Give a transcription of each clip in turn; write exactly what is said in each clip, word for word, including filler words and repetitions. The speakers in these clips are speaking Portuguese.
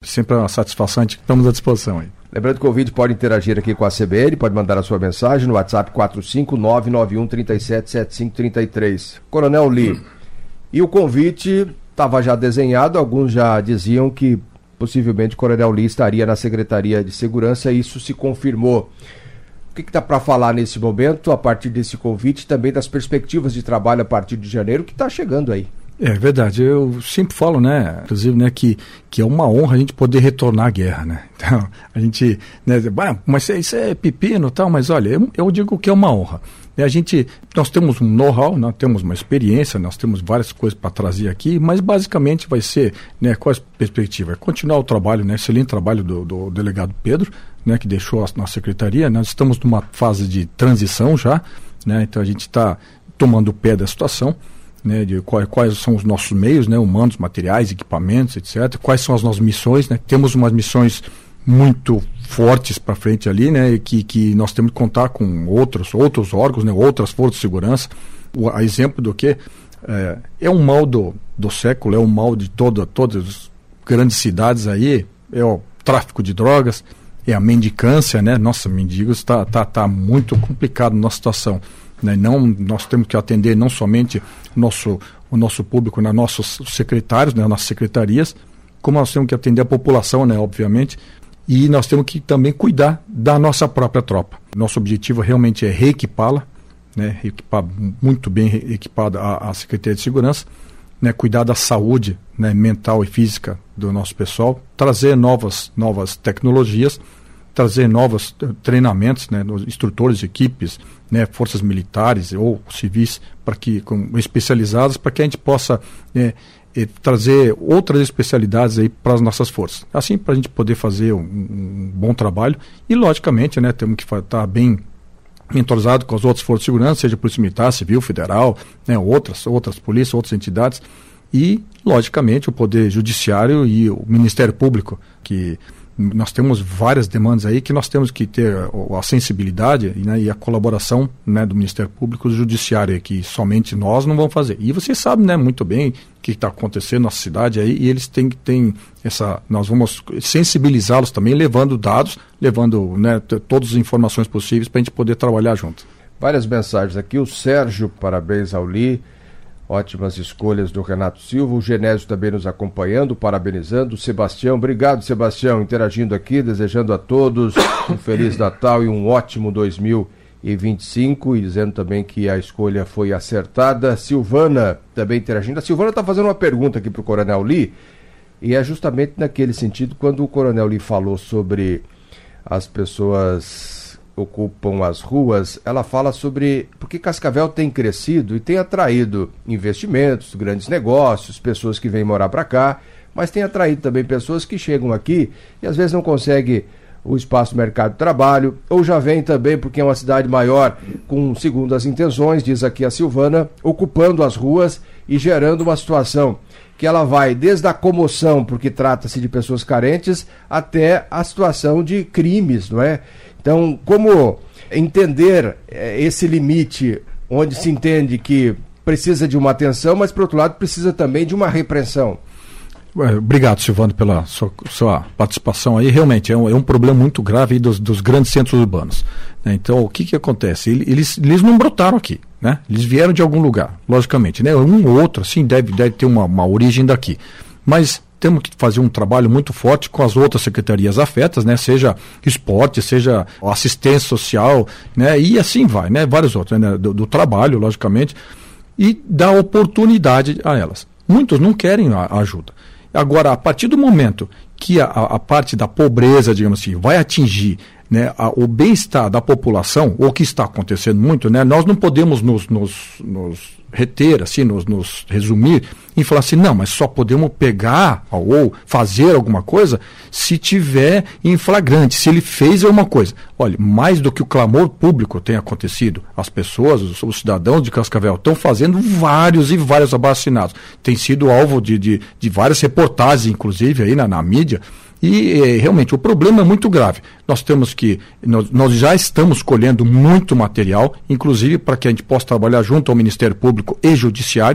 sempre é uma satisfação, estamos à disposição aí. Lembrando que o ouvinte pode interagir aqui com a C B N, pode mandar a sua mensagem no WhatsApp quatro cinco nove nove um três sete sete cinco três três. Coronel Lee, hum. e o convite estava já desenhado, alguns já diziam que possivelmente o Coronel Lee estaria na Secretaria de Segurança, e isso se confirmou. O que está para falar nesse momento, a partir desse convite, também das perspectivas de trabalho a partir de janeiro, que está chegando aí? É verdade, eu sempre falo, né, inclusive, né, que, que é uma honra a gente poder retornar à guerra, né, então, a gente, né, ah, mas isso é pepino e tal, mas olha, eu, eu digo que é uma honra, a gente, nós temos um know-how, nós temos uma experiência, nós temos várias coisas para trazer aqui, mas basicamente vai ser, né, qual a perspectiva? É continuar o trabalho, né, excelente trabalho do, do delegado Pedro, né, que deixou a nossa secretaria, nós estamos numa fase de transição já, né, então a gente está tomando o pé da situação, né, de quais, quais são os nossos meios, né, humanos, materiais, equipamentos, etcétera. Quais são as nossas missões, né? Temos umas missões muito fortes para frente ali, né, que, que nós temos que contar com outros, outros órgãos, né, outras forças de segurança. O, a exemplo do que é, é um mal do, do século, é um mal de toda, todas as grandes cidades aí, é o tráfico de drogas, é a mendicância, né? Nossa, mendigos está tá, tá muito complicado na nossa situação. Né? Não, nós temos que atender não somente nosso, o nosso público, né? Nossos secretários, né? Nossas secretarias, como nós temos que atender a população, né? Obviamente, e nós temos que também cuidar da nossa própria tropa. Nosso objetivo realmente é reequipá-la, né? Reequipar muito bem equipada a, a Secretaria de Segurança, né? Cuidar da saúde, né? Mental e física do nosso pessoal, trazer novas, novas tecnologias, trazer novos treinamentos, né, nos instrutores de equipes, né, forças militares ou civis, para que, com, especializadas, para que a gente possa é, é, trazer outras especialidades aí para as nossas forças. Assim, para a gente poder fazer um, um bom trabalho e, logicamente, né, temos que estar bem entrosado com as outras forças de segurança, seja Polícia Militar, Civil, Federal, né, outras, outras polícias, outras entidades e, logicamente, o Poder Judiciário e o Ministério Público, que nós temos várias demandas aí que nós temos que ter a, a sensibilidade, né, e a colaboração, né, do Ministério Público e do Judiciário, que somente nós não vamos fazer. E vocês sabem, né, muito bem o que está acontecendo na nossa cidade aí, e eles têm que ter essa. Nós vamos sensibilizá-los também, levando dados, levando, né, t- todas as informações possíveis para a gente poder trabalhar junto. Várias mensagens aqui. O Sérgio, parabéns ao Lee. Ótimas escolhas do Renato Silva, o Genésio também nos acompanhando, parabenizando, o Sebastião, obrigado Sebastião, interagindo aqui, desejando a todos um Feliz Natal e um ótimo dois mil e vinte e cinco, e dizendo também que a escolha foi acertada. Silvana também interagindo, a Silvana está fazendo uma pergunta aqui para o Coronel Lee, e é justamente naquele sentido, quando o Coronel Lee falou sobre as pessoas ocupam as ruas, ela fala sobre porque Cascavel tem crescido e tem atraído investimentos, grandes negócios, pessoas que vêm morar para cá, mas tem atraído também pessoas que chegam aqui e às vezes não conseguem o espaço do mercado de trabalho, ou já vem também porque é uma cidade maior, com segundas intenções, diz aqui a Silvana, ocupando as ruas e gerando uma situação que ela vai desde a comoção, porque trata-se de pessoas carentes, até a situação de crimes, não é? Então, como entender eh, esse limite, onde se entende que precisa de uma atenção, mas, por outro lado, precisa também de uma repreensão? Obrigado, Silvano, pela sua, sua participação aí. Realmente, é um, é um problema muito grave aí dos, dos grandes centros urbanos. Né? Então, o que que acontece? Eles, eles não brotaram aqui, né? Eles vieram de algum lugar, logicamente, né? Um ou outro, assim, deve, deve ter uma, uma origem daqui. Mas temos que fazer um trabalho muito forte com as outras secretarias afetas, né? Seja esporte, seja assistência social, né? E assim vai, né? Vários outros, né? Do, do trabalho, logicamente, e dar oportunidade a elas. Muitos não querem a, a ajuda. Agora, a partir do momento que a, a parte da pobreza, digamos assim, vai atingir, né, a, o bem-estar da população, o que está acontecendo muito, né, nós não podemos nos, nos, nos reter, assim, nos, nos resumir e falar assim, não, mas só podemos pegar ou fazer alguma coisa se tiver em flagrante, se ele fez alguma coisa. Olha, mais do que o clamor público tem acontecido, as pessoas, os, os cidadãos de Cascavel estão fazendo vários e vários abastinados. Tem sido alvo de, de, de várias reportagens, inclusive, aí na, na mídia. E eh, realmente o problema é muito grave. Nós temos que, nós, nós já estamos colhendo muito material, inclusive para que a gente possa trabalhar junto ao Ministério Público e Judiciário,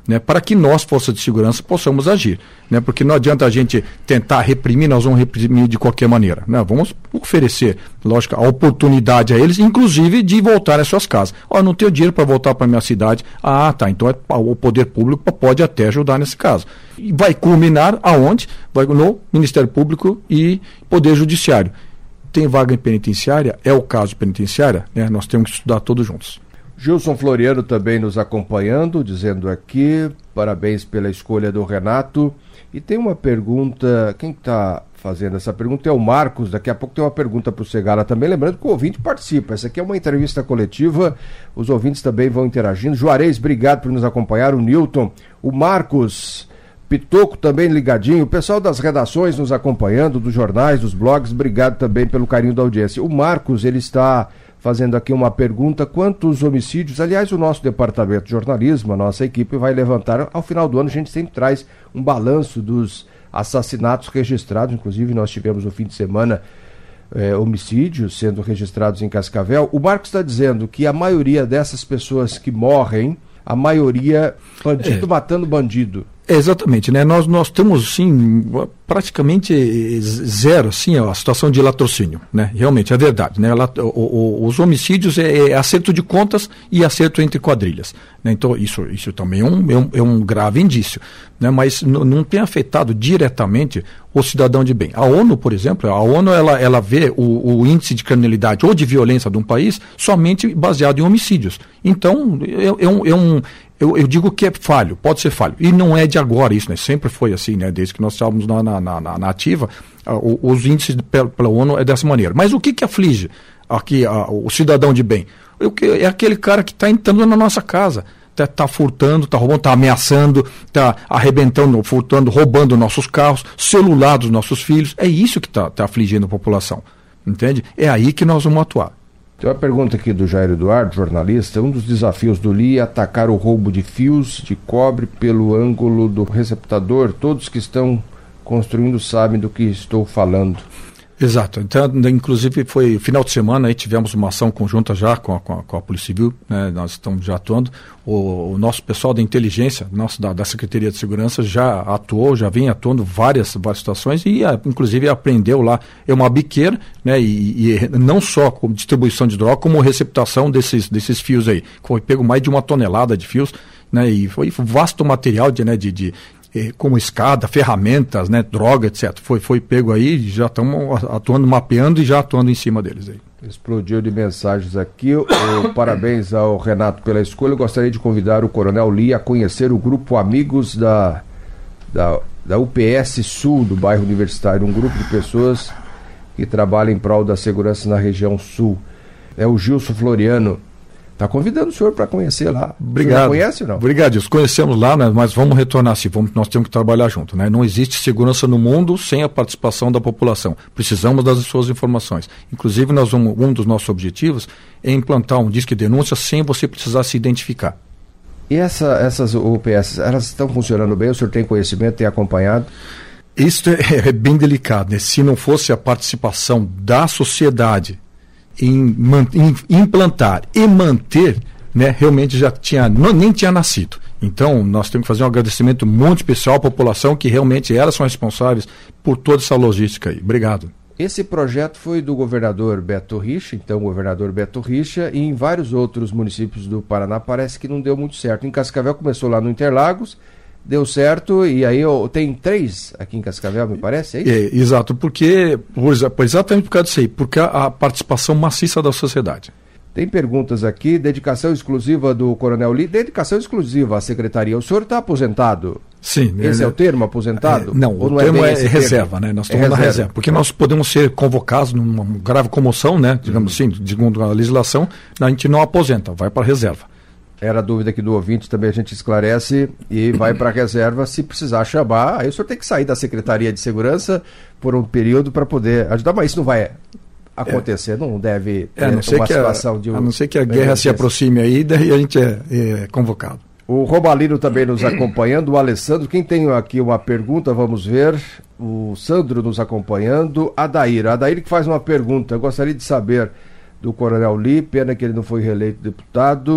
né, para que nós, forças de segurança, possamos agir, né, porque não adianta a gente tentar reprimir, nós vamos reprimir de qualquer maneira, né, vamos oferecer, lógico, a oportunidade a eles, inclusive de voltar às suas casas. Ó, oh, não tenho dinheiro para voltar para a minha cidade. Ah, tá, então é, o poder público pode até ajudar nesse caso. E vai culminar aonde? Vai no Ministério Público e Poder Judiciário. Tem vaga em penitenciária? É o caso de penitenciária? Né, nós temos que estudar todos juntos. Gilson Floriano também nos acompanhando, dizendo aqui, parabéns pela escolha do Renato. E tem uma pergunta, quem está fazendo essa pergunta é o Marcos, daqui a pouco tem uma pergunta para o Segala também, lembrando que o ouvinte participa, essa aqui é uma entrevista coletiva, os ouvintes também vão interagindo. Juarez, obrigado por nos acompanhar, o Newton, o Marcos Pitoco também ligadinho, o pessoal das redações nos acompanhando, dos jornais, dos blogs, obrigado também pelo carinho da audiência. O Marcos, ele está fazendo aqui uma pergunta: quantos homicídios? Aliás, o nosso departamento de jornalismo, a nossa equipe vai levantar, ao final do ano a gente sempre traz um balanço dos assassinatos registrados, inclusive nós tivemos no fim de semana é, homicídios sendo registrados em Cascavel. O Marcos está dizendo que a maioria dessas pessoas que morrem, a maioria bandido é. matando bandido. É, exatamente, né? Nós, nós temos, sim, praticamente zero, assim, a situação de latrocínio, né? Realmente, é verdade, né? O, o, os homicídios é, é acerto de contas e acerto entre quadrilhas, né? Então, isso, isso também é um, é um, é um grave indício, né? Mas n- não tem afetado diretamente o cidadão de bem. A ONU, por exemplo, a ONU, ela, ela vê o, o índice de criminalidade ou de violência de um país somente baseado em homicídios. Então, é, é um... É um Eu, eu digo que é falho, pode ser falho. E não é de agora isso, né? Sempre foi assim, né? Desde que nós estávamos na, na, na, na ativa, uh, os índices de, pela, pela ONU é dessa maneira. Mas o que que aflige aqui uh, o cidadão de bem? Eu, é aquele cara que está entrando na nossa casa, está tá furtando, está roubando, está ameaçando, está arrebentando, furtando, roubando nossos carros, celular dos nossos filhos. É isso que está tá afligindo a população, entende? É aí que nós vamos atuar. Tem uma pergunta aqui do Jair Eduardo, jornalista. Um dos desafios do L I é atacar o roubo de fios de cobre pelo ângulo do receptador. Todos que estão construindo sabem do que estou falando. Exato. Então, inclusive, foi final de semana, aí tivemos uma ação conjunta já com a, com a, com a Polícia Civil, né? Nós estamos já atuando. O, o nosso pessoal da inteligência, nosso, da, da Secretaria de Segurança, já atuou, já vem atuando várias, várias situações e, a, inclusive, aprendeu lá. É uma biqueira, né? E, e não só com distribuição de droga, como receptação desses, desses fios aí. Foi pego mais de uma tonelada de fios, né? E foi vasto material de, né, de, de como escada, ferramentas, né, droga, etcétera. Foi, foi pego aí, já estamos atuando, mapeando e já atuando em cima deles aí. Explodiu de mensagens aqui. O, parabéns ao Renato pela escolha. Eu gostaria de convidar o Coronel Lee a conhecer o grupo Amigos da, da, da U P S Sul, do bairro Universitário, um grupo de pessoas que trabalham em prol da segurança na região sul. É o Gilson Floriano. Está convidando o senhor para conhecer lá. Obrigado. O senhor conhece ou não? Obrigado, Gilson. Conhecemos lá, né, mas vamos retornar assim, vamos, nós temos que trabalhar junto, né? Não existe segurança no mundo sem a participação da população. Precisamos das suas informações. Inclusive, nós vamos, um dos nossos objetivos é implantar um disque de denúncia sem você precisar se identificar. E essa, essas U P S, elas estão funcionando bem? O senhor tem conhecimento, tem acompanhado? Isso é, é bem delicado, né? Se não fosse a participação da sociedade Em, em implantar e manter, né, realmente já tinha, não, nem tinha nascido. Então, nós temos que fazer um agradecimento muito especial à população, que realmente elas são responsáveis por toda essa logística aí. Obrigado. Esse projeto foi do governador Beto Richa, então o governador Beto Richa, e em vários outros municípios do Paraná parece que não deu muito certo. Em Cascavel começou lá no Interlagos, deu certo, e aí eu, tem três aqui em Cascavel, me parece, é isso? É, exato, porque, por, exatamente por causa disso aí, porque a, a participação maciça da sociedade. Tem perguntas aqui, dedicação exclusiva do Coronel Lee, dedicação exclusiva à secretaria. O senhor está aposentado? Sim. Esse é, é o termo, aposentado? É, não, Ou o não termo é, é reserva, termo? né? Nós é estamos reserva. na reserva, porque nós podemos ser convocados numa grave comoção, né? Digamos uhum. assim, segundo a legislação, a gente não aposenta, vai para a reserva. Era a dúvida aqui do ouvinte, também a gente esclarece e vai para a reserva se precisar chamar. Aí o senhor tem que sair da Secretaria de Segurança por um período para poder ajudar, mas isso não vai acontecer, é. não deve ter é, a não ser uma que situação a, de... Um, a não ser que a guerra se aproxime aí, daí a gente é, é convocado. O Robalino também nos acompanhando, o Alessandro, quem tem aqui uma pergunta, vamos ver, o Sandro nos acompanhando, a Adair, a Adair que faz uma pergunta, eu gostaria de saber do Coronel Lee, pena que ele não foi reeleito deputado,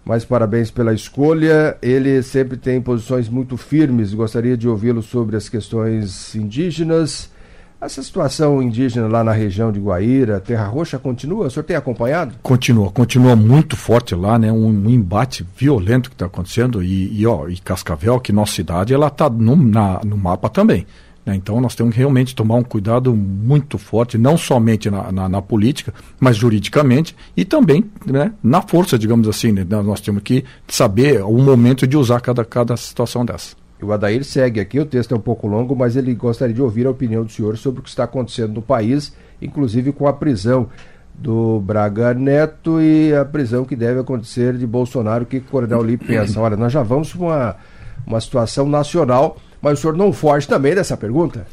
mas parabéns pela escolha. Ele sempre tem posições muito firmes. Gostaria de ouvi-lo sobre as questões indígenas. Essa situação indígena lá na região de Guaíra, Terra Roxa, continua? O senhor tem acompanhado? Continua, continua muito forte lá, né? Um, um embate violento que está acontecendo. E, e, ó, e Cascavel, que nossa cidade, ela está no, na, no mapa também. Né? Então nós temos que realmente tomar um cuidado muito forte, não somente na, na, na política, mas juridicamente e também, né, na força, digamos assim. Né? Nós temos que saber o momento de usar cada, cada situação dessa. O Adair segue aqui, o texto é um pouco longo, mas ele gostaria de ouvir a opinião do senhor sobre o que está acontecendo no país, inclusive com a prisão do Braga Neto e a prisão que deve acontecer de Bolsonaro. O que o Coronel Lee pensa? Olha, nós já vamos para uma, uma situação nacional, mas o senhor não foge também dessa pergunta?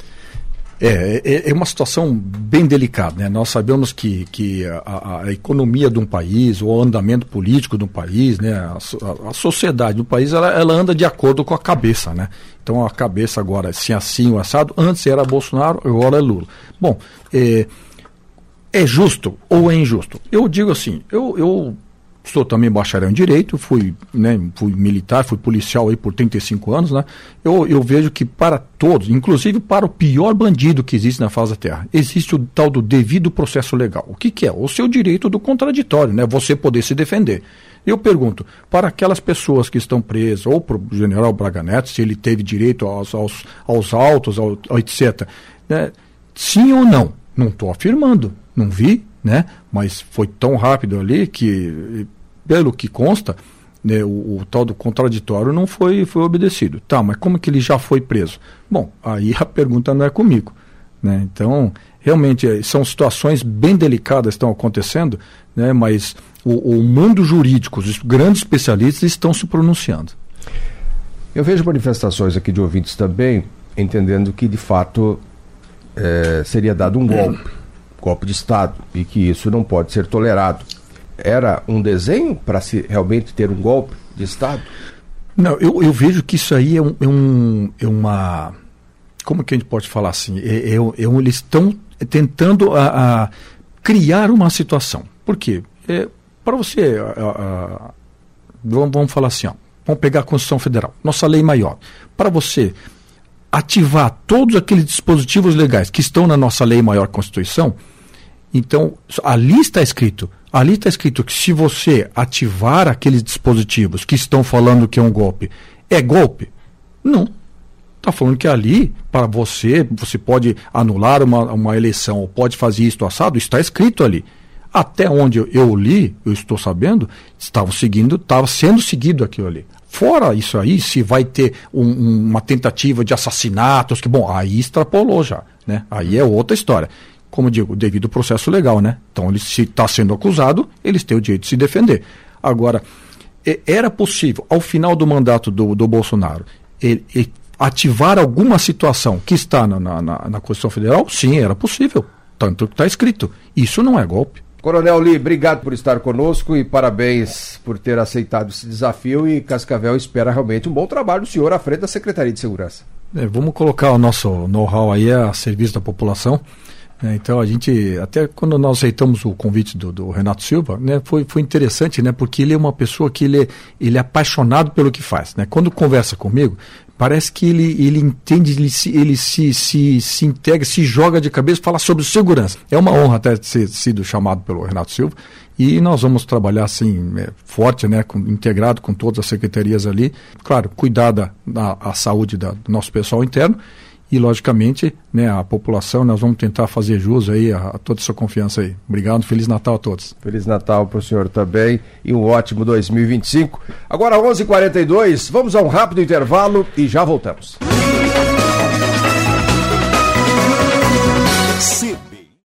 É, é, é uma situação bem delicada, né? Nós sabemos que, que a, a economia de um país, o andamento político de um país, né? a, a, a sociedade do país, ela, ela anda de acordo com a cabeça, né? Então a cabeça agora, se assim o assado, antes era Bolsonaro, agora é Lula. Bom, é, é justo ou é injusto? Eu digo assim, eu... eu sou também bacharel em Direito, fui, né, fui militar, fui policial aí por trinta e cinco anos, né? Eu, eu vejo que para todos, inclusive para o pior bandido que existe na face da Terra, existe o tal do devido processo legal. O que que é? O seu direito do contraditório, né? Você poder se defender. Eu pergunto, para aquelas pessoas que estão presas, ou para o general Braga Neto, se ele teve direito aos, aos, aos autos, ao, ao etcétera, né? Sim ou não? Não estou afirmando, não vi, né? Mas foi tão rápido ali que... Pelo que consta, né, o, o tal do contraditório não foi, foi obedecido. Tá, mas como que ele já foi preso? Bom, aí a pergunta não é comigo. Né? Então, realmente, são situações bem delicadas que estão acontecendo, né, mas o, o mundo jurídico, os grandes especialistas estão se pronunciando. Eu vejo manifestações aqui de ouvintes também, entendendo que, de fato, é, seria dado um golpe, golpe de Estado, e que isso não pode ser tolerado. Era um desenho para se realmente ter um golpe de Estado? Não, eu, eu vejo que isso aí é, um, é, um, é uma... Como que a gente pode falar assim? É, é, é, eles estão tentando a, a criar uma situação. Por quê? É, para você... A, a, vamos, vamos falar assim, ó, vamos pegar a Constituição Federal, nossa lei maior. Para você ativar todos aqueles dispositivos legais que estão na nossa lei maior Constituição, então, ali está escrito... Ali está escrito que se você ativar aqueles dispositivos que estão falando que é um golpe, é golpe? Não. Está falando que ali, para você, você pode anular uma, uma eleição, ou pode fazer isso assado, está escrito ali. Até onde eu, eu li, eu estou sabendo, estava seguindo, estava sendo seguido aquilo ali. Fora isso aí, se vai ter um, um, uma tentativa de assassinatos, que bom, aí extrapolou já, né? Aí é outra história. Como digo, devido ao processo legal, né? Então, ele, se está sendo acusado, eles têm o direito de se defender. Agora, era possível, ao final do mandato do, do Bolsonaro, ele, ele ativar alguma situação que está na, na, na Constituição Federal? Sim, era possível. Tanto que está escrito. Isso não é golpe. Coronel Lee, obrigado por estar conosco e parabéns por ter aceitado esse desafio, e Cascavel espera realmente um bom trabalho do senhor à frente da Secretaria de Segurança. É, vamos colocar o nosso know-how aí a serviço da população. É, então a gente, até quando nós aceitamos o convite do, do Renato Silva, né, foi, foi interessante, né, porque ele é uma pessoa que ele é, ele é apaixonado pelo que faz, né? Quando conversa comigo, parece que ele, ele entende, ele, se, ele se, se, se integra, se joga de cabeça, fala sobre segurança. É uma honra até ter sido chamado pelo Renato Silva, e nós vamos trabalhar assim, é, forte, né, com, integrado com todas as secretarias ali, claro, cuidar da, da a saúde da, do nosso pessoal interno. E, logicamente, né, a população, nós vamos tentar fazer jus aí a, a toda essa confiança aí. Obrigado, Feliz Natal a todos. Feliz Natal para o senhor também e um ótimo dois mil e vinte e cinco. Agora onze e quarenta e dois, vamos a um rápido intervalo e já voltamos. C